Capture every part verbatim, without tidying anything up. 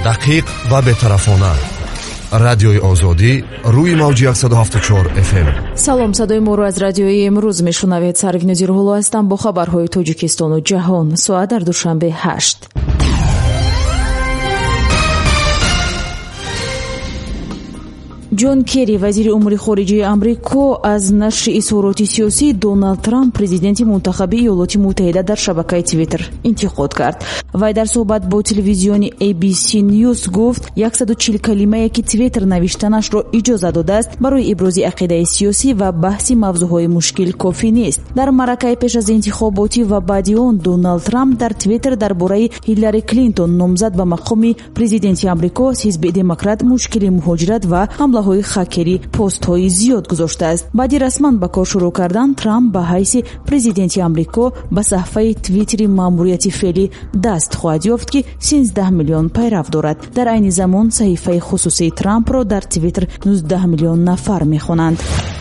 دقیق و بی‌طرفانه. رادیوی آزادی روی موج صد و هفتاد و چهار اف ام. سلام، صدای ما رو از رادیوی امروز میشنوید. سروین نذیرغلو هستم با خبرهای تاجیکستان و جهان. ساعت در دوشنبه هشت. جون کری وزیر امور خارجه امریکا از نشر اظهارات سیاسی دونالد ترامپ президент منتخب ایالات متحده در شبکه توییتر انتقاد کرد. وی در صحبت با تلویزیون ای بی سی نیوز گفت صد و چهل کلمه‌ای که توییتر نوشتنش را اجازه داده است برای ابراز عقیده سیاسی و بحث موضوعهای مشکل کافی نیست. در معرکه پیش از انتخاباتی و بعد آن دونالد ترامپ در توییتر درباره هیلاری کلینتون نامزد به مقام президент امریکا از حزب دموکرات مشکل مهاجرت و حمله های خاکری پست های زیاد گذاشته است. بعد رسما به کار شروع کردن ترامپ به حیث президент امریکا به صفحه توییتر ماموریت فعلی دست خواهد یافت که سیزده میلیون پیرو دارد. در عین زمان صحیفه خصوصی ترامپ را در توییتر نوزده میلیون نفر میخوانند.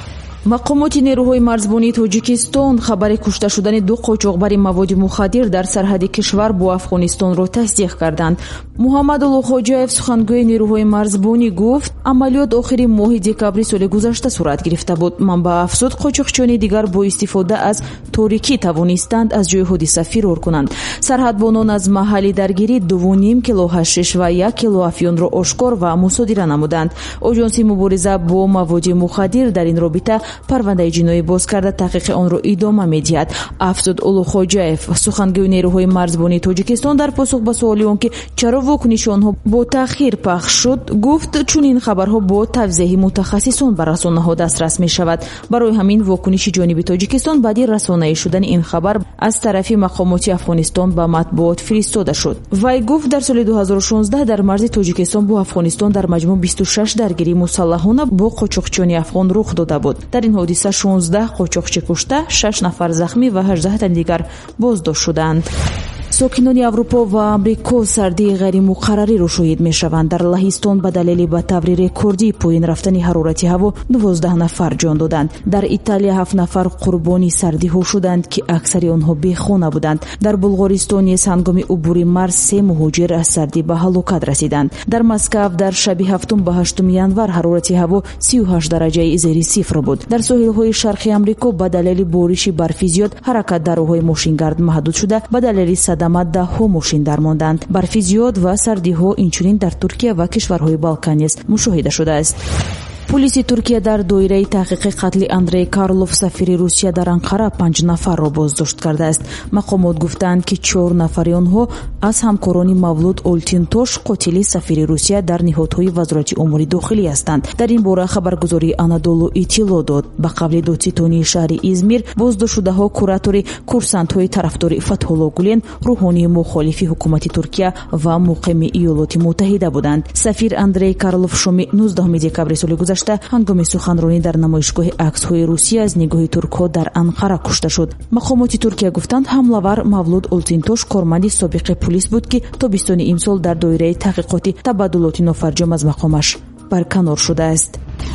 مقامات نیروهای مرزبانی تاجیکستان خبر کشته شدن دو قاچاقبر مواد مخدر در سرحد کشور با افغانستان را تصدیق کردند. محمد الله خوجاєв سخنگوی نیروهای مرزبانی گفت عملیات آخر ماه دکامبر سال گذشته صورت گرفته بود. منبع افزود قاچاقچیان دیگر با استفاده از تاریکی توانستند از جای حادثه فرار کنند. سرحدبانان از محل درگیری دو و نیم کیلو حشیش و یک کیلو افیون را آشکار و مصادره نمودند. آژانس مبارزه با مواد مخدر در این رابطه پرونده جنایی باز کرده تحقیق آن را ادامه می‌دهد. افزود الله خوجاєв سخنگوی نیروهای مرزبانی تاجیکستان در پاسخ به سوالی آنکه چرا واکنش آنها با تأخیر پخش شد گفت چون این خبرها با توضیح متخصصان بر رسانه‌ها دسترس می‌شود. برای همین واکنش جانب تاجیکستان بعد رسانه‌ای شدن این خبر از طرف مقامات افغانستان به مطبوعات فرستاده شد. وی گفت در سال دو هزار و شانزده در مرز تاجیکستان با افغانستان در مجموع بیست و شش درگیری مسلحانه با قاچاقچیان افغان رخ داده بود. در این حادثه شانزده قاچاقچی کشته، شش نفر زخمی و هجده تن دیگر بازداشت شدند. ساکنان اروپا و امریکا سردی غیر مقرری را شاهد میشوند. در لهستان به دلیل به طور رکوردی پایین رفتن حرارت هوا دوازده نفر جان دادند. در ایتالیا هفت نفر قربانی سردی ها شدند که اکثر آنها بیخانه بودند. در بلغارستان نیز هنگام عبور مرز سه مهاجر از سردی به هلاکت رسیدند. در مسکو در شب هفتم به هشتم ژانویه حرارت هوا سی و هشت درجه زیر صفر بود. در ساحل‌های شرقی امریکا به دلیل بارش برف زیاد حرکت در راههای ماشینگرد محدود شده. به دلیل صدمه ده ها ماشین درماندند. برف زیاد و سردی ها اینچنین در ترکیه و کشورهای بالکان نیز مشاهده شده است. پلیس ترکیه در دایره تحقیق قتل اندری کارلوف سفیر روسیه در انقره پنج نفر را بازداشت کرده است. مقامات گفتند که چهار نفر آنها از همکاران مولود اولتینتوش قاتل سفیر روسیه در نهادهای وزارت امور داخلی هستند. در این باره خبرگزاری آنادولو اطلاع داد. به قبل دادستانی شهر ازمیر بازداشت شده ها کوراتور کورسانت های طرفدار فتح الله گولن روحانی مخالف حکومت ترکیه و مقیم ایالات متحده بودند. سفیر اندری کارلوف شام نوزدهم دکامبر سال گذشته هنگام سخنرانی در نمایشگاه عکس‌های روسیه از نگاه ترک‌ها در انقره کشته شد. مقامات ترکیه گفتند حمله‌ور مولود اولتینتوش کارمند سابق پلیس بود که تابستان امسال در دایره تحقیقات تبادلات نافرجام از مقامش برکنار شده است.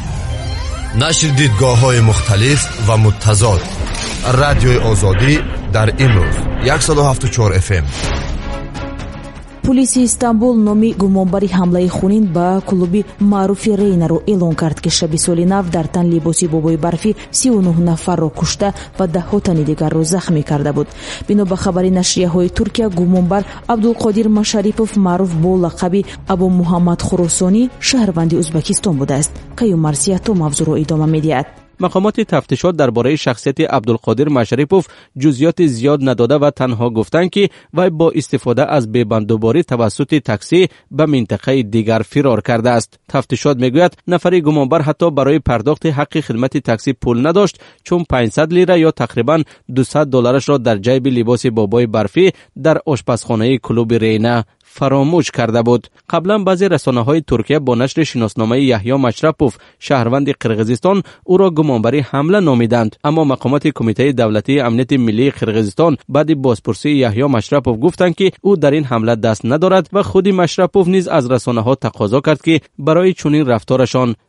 نشر دیدگاه‌های مختلف و متضاد. رادیوی آزادی در امروز صد و هفتاد و چهار اف ام. پلیس استانبول نامی گمانبری حمله خونین به کلوب معروف رینا رو اعلام کرد که شب سال نو در تن لباسی بابای برفی سی و نه نفر را کشته و ده ها تن دیگر را زخمی کرده بود. بنا به خبر نشریه های ترکیه گمانبر عبدالقادر مشریپوف معروف با لقب ابو محمد خراسانی شهروند ازبکستان بوده است. کیو مرسیاتو موضوع را ادامه می‌دهد. مقامات تفتیشات درباره شخصیت عبدالقادر مشریپوف جزئیات زیاد نداده و تنها گفتند که وی با استفاده از ببندوباری توسط تاکسی به منطقه دیگر فرار کرده است. تفتیشات میگوید نفر گمانبر حتی برای پرداخت حق خدمت تاکسی پول نداشت، چون پانصد لیره یا تقریبا دویست دلارش را در جیب لباس بابای برفی در آشپزخانه کلوب رینا فراموش کرده بود. قبلا بعضی رسانه‌های ترکیه با نشر شناسنامه یحیی مشرپوف شهروند قرقیزستان او را گمانبری حمله نامیدند، اما مقامات کمیته دولتی امنیت ملی قرقیزستان بعد بازپرسی یحیی مشرپوف گفتند که او در این حمله دست ندارد و خود مشرپوف نیز از رسانه‌ها تقاضا کرد که برای چنین رفتارشان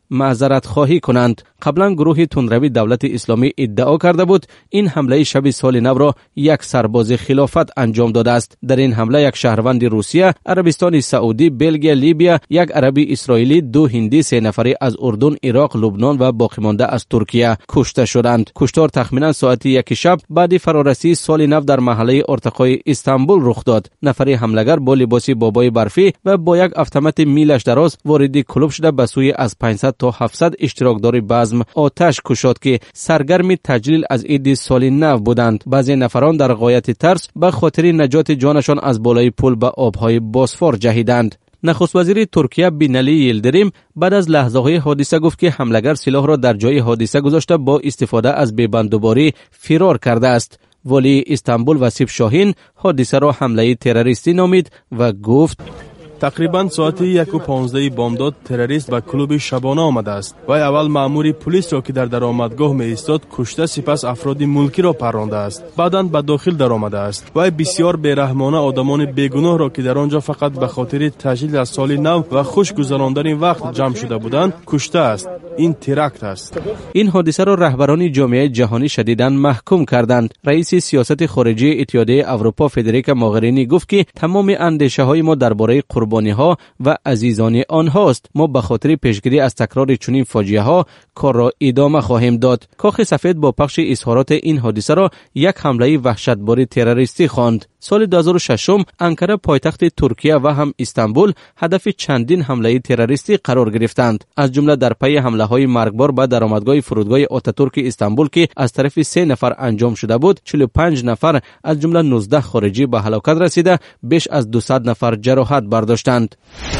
معذرت خواهی کنند. قبلا گروه تندروی دولت اسلامی ادعا کرده بود این حمله شب سال نو را یک سرباز خلافت انجام داده است. در این حمله یک شهروند روسیه، عربستان سعودی، بلژیم، لیبیا، یک عربی اسرائیلی، دو هندی، سه نفری از اردن، عراق، لبنان و باقی مانده از ترکیه کشته شدند. کشتار تخمینا ساعت یک شب بعد فرارسی سال نو در محله ارتقای استانبول رخ داد. نفری حملهگر با لباس بابای برفی و با یک اتومات میلش دراز وارد کلوب شده به سوی از پانصد تا هفتصد اشتراکدار بزم آتش کشاد که سرگرم تجلیل از عید سال نو بودند. بعضی نفران در غایت ترس به خاطر نجات جانشان از بالای پل به آبهای بوسفور جهیدند. نخست وزیر ترکیه بینالی یلدریم بعد از لحظه‌های حادثه گفت که حملهگر سلاح را در جای حادثه گذاشته با استفاده از ببندوباری فرار کرده است. ولی استانبول وسیف شاهین حادثه را حمله تروریستی نامید و گفت تقریبا ساعت یک و پانزده بامداد تروریست به کلوب شبانه آمده است. وی اول مأمور پلیس را که در درآمدگاه می ایستاد کشته، سپس افراد ملکی را پرانده است. بعداً به داخل درآمده است. وی بسیار بیرحمانه آدمان بیگناه را که در آنجا فقط به خاطر تجلیل از سال نو و خوش گذراندن وقت جمع شده بودند کشته است. این تراکت است. این حادثه را رهبران جامعه جهانی شدیداً محکوم کردند. رئیس سیاست خارجی اتحادیه اروپا فدریکا موغرینی گفت که تمام اندیشه‌های ما درباره قربانی ها و عزیزان آنهاست. ما به خاطر پیشگیری از تکرار چنین فاجعه ها کار را ادامه خواهیم داد. کاخ سفید با پخش اظهارات این حادثه را یک حمله وحشتبار تروریستی خواند. سال دو هزار و شش انکره پایتخت ترکیه و هم استانبول هدف چندین حمله تروریستی قرار گرفتند. از جمله در پی حمله های مرگبار به درآمدگاه فرودگاه آتاتورک استانبول که از طرف سه نفر انجام شده بود، چهل و پنج نفر از جمله نوزده خارجی به هلاکت رسیده، بیش از دویست نفر جراحت برداشتند.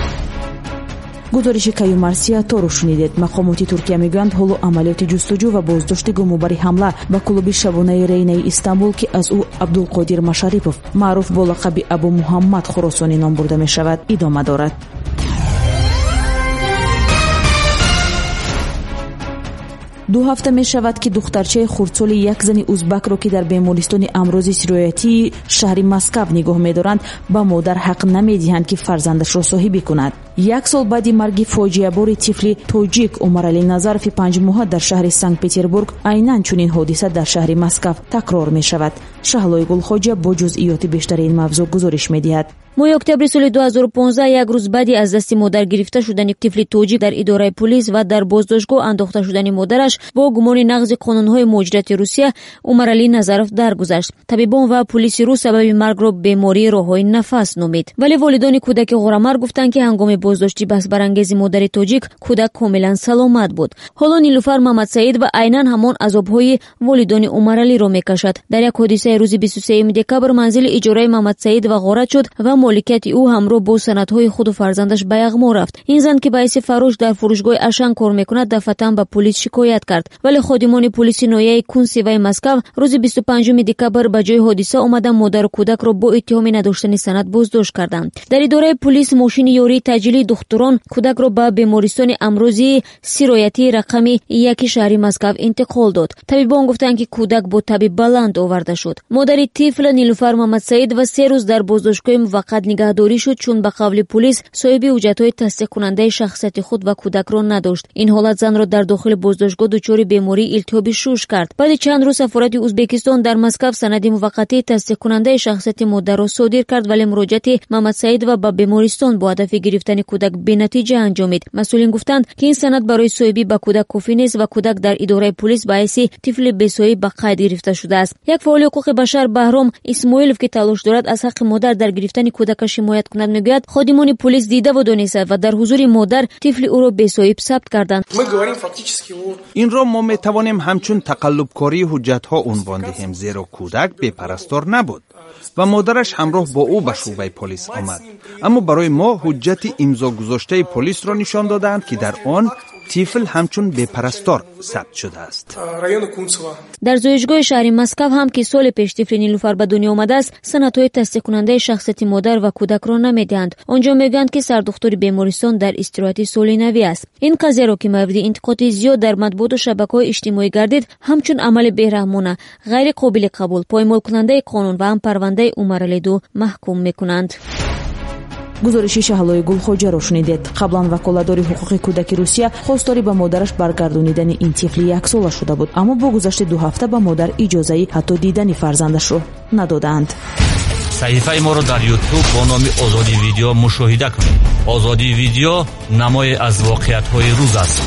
гузориши Каюмарсиятору шунидед. Мақомоти Туркия мегӯянд ҳоло амалиёти ҷустуҷӯ ва боздошти гумонбари ҳамла ба клуби шабонаи Рейнаи Истанбул ки аз ӯ Абдулқодир Машарипов маъруф бо лақаби Абу Муҳаммад Хуросонӣ ном бурда мешавад идома дорад. ду ҳафта мешавад ки духтарчаи хурдсоли як зани узбакро ки дар бемористони амрози сироятии шаҳри Москав нигоҳ медоранд ба модар ҳақ намедиҳанд ки фарзандашро соҳибӣ кунад. як сол баъди марги фоҷиабори тифли тоҷик Умарали Назарови панҷмоҳа дар шаҳри Санкт-Петербург айнан чунин ҳодиса дар шаҳри Москав такрор мешавад. Шаҳлои Гулхоҷа бо ҷузъиёти бештари ин мавзӯъ гузориш медиҳад. моҳи октябри соли ду ҳазору понздаҳ як рӯз баъди аз дасти модар гирифта шудани тифли тоҷик дар идораи пулис ва дар боздоштгоҳ андохта шудани модараш бо гумони нақзи қонунҳои муҳоҷирати Русия Умарали Назаров даргузашт. табибон ва пулиси рус сабаби маргро бемории роҳҳои нафас номид. вале волидони кӯдаки ғорамар гуфтанд ки ҳангоми боздошти баҳсбарангези модари тоҷик кӯдак комилан саломат буд. ҳоло Нилуфар Мамадсаид ва айнан ҳамон азобҳои волидони Умаралиро мекашад. дар як ҳодисаи рӯзи бисту сеюми декабр манзили иҷораи Мамадсаид ва ғорат шуд ва моликияти ӯ ҳамроҳ бо санадҳои худу фарзандаш ба яғмо рафт. ин зан ки ба ҳайси фарӯш дар фурӯшгоҳи Ашан кор мекунад дафъатан ба пулис шикоят кард. вале ходимони пулиси ноҳияи Кунсиваи Москав рӯзи бисту панҷуми декабр ба ҷои ҳодиса омада модару кӯдакро бо иттиҳоми надоштани санад боздошт карданд. дар идораи пулис мошини ёрии таъҷилии духтурон кӯдакро ба бемористони амрозии сироятии рақами яки шаҳри Москав интиқол дод. табибон гуфтанд ки кӯдак бо таби баланд оварда шуд. модари тифл Нилуфар Мамадсаид ва се рӯз дар боздоштгоҳи муваққат нигаҳдорӣ шуд, чун ба қавли пулис соҳиби ҳуҷҷатҳои тасдиқкунандаи шахсияти худ ва кӯдакро надошт. ин ҳолат занро дар дохили боздоштгоҳ дучори бемории илтиҳоби шуш кард. баъди чанд рӯз сафорати Узбекистон дар Москав санади муваққатии тасдиқкунандаи шахсияти модарро содир кард, вале муроҷиати Мамадсаидова ба бемористон бо ҳадафи гирифтани кӯдак бенатиҷа анҷомид. масъулин гуфтанд ки ин санад барои соҳибӣ ба кӯдак кофӣ нест ва кӯдак дар идораи пулис ба ҳайси тифли бесоҳиб ба қайд гирифта шудааст. як фаъоли ҳуқуқи башар Баҳром Исмоилов ки талош дорад аз ҳаққи модар дар гирифтани кӯдакаш ҳимоят кунад мегӯяд ходимони пулис дидаву донистанд ва дар ҳузури модар тифли ӯро бесоҳиб сабт карданд. инро мо метавонем ҳамчун тақаллубкории ҳуҷҷатҳо унвон диҳем, зеро кӯдак бепарастор набуд ва модараш ҳамроҳ бо ӯ ба шӯъбаи полис омад. аммо барои мо ҳуҷҷати имзогузоштаи полисро нишон доданд ки дар он тифл ҳамчун бепарастор сабт шудааст. дар зоиҷгоҳи шаҳри Москав ҳам ки соли пеш тифли Нилуфар ба дунё омадааст, санадҳои тасдиқкунандаи шахсияти модар ва кӯдакро намедиҳанд. онҷо мегӯянд ки сардухтури бемористон дар истироҳати солинавӣ аст. ин қазияро ки мавриди интиқоди зиёд дар матбуоту шабакаҳои иҷтимоӣ гардид, ҳамчун амали бераҳмона, ғайриқобили қабул, поймолкунандаи қонун ва ҳам парвандаи Умаралиду маҳкум мекунанд. гузориши шаҳлои гулхоҷаро шунидед. қаблан ваколатдори ҳуқуқи кӯдаки русия хостори ба модараш баргардонидани ин тифли яксола шуда буд, аммо бо гузашти ду ҳафта ба модар иҷозаи ҳатто дидани фарзандашро надоданд. саҳифаи моро дар ютуб бо номи озоди видео мушоҳида кунед. озоди видео намое аз воқеиятҳои рӯз аст.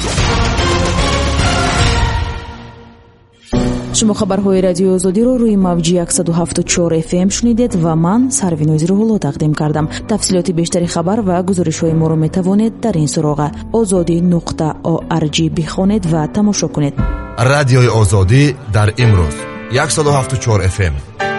шумо хабарҳои радиои озодиро рӯи мавҷи яксаду ҳафту чор эф эм шунидед ва ман Сарвинози Рӯҳулло тақдим кардам. тафсилоти бештари хабар ва гузоришҳои моро метавонед дар ин суроға озодӣ нуқта орг бихонед ва тамошо кунед. радиои озодӣ дар имрӯз яксаду ҳафту чор эф эм.